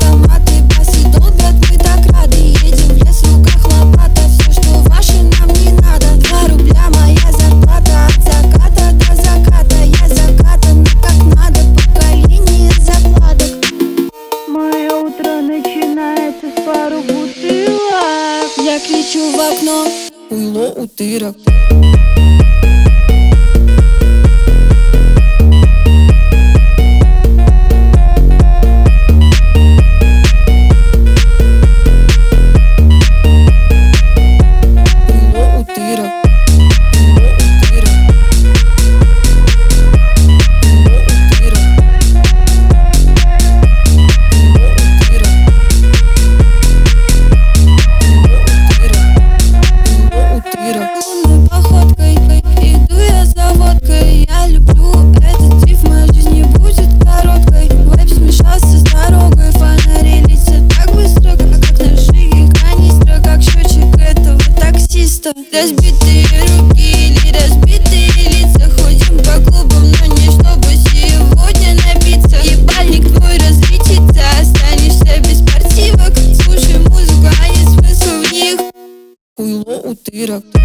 автоматы, басы долбят, мы так рады. Едем в лес, в руках лопата, все, что ваше, нам не надо. 2 рубля моя зарплата, от заката до заката. Я закатана как надо, поколение закладок. Мое утро начинается с пару бутылок. Я кричу в окно: уйло, утырок. Походкой иду я за водкой. Я люблю этот тип, моя жизнь не будет короткой. Вайб смешался с дорогой, фонари летят так быстро, как ножи канистра, как счетчик этого таксиста. Разбитые руки или разбитые лица, ходим по клубам, но не чтобы сегодня напиться. Ебальник твой разлетится, останешься без спортивок. Слушай музыку, а не смысл в них. Уйло, утырок.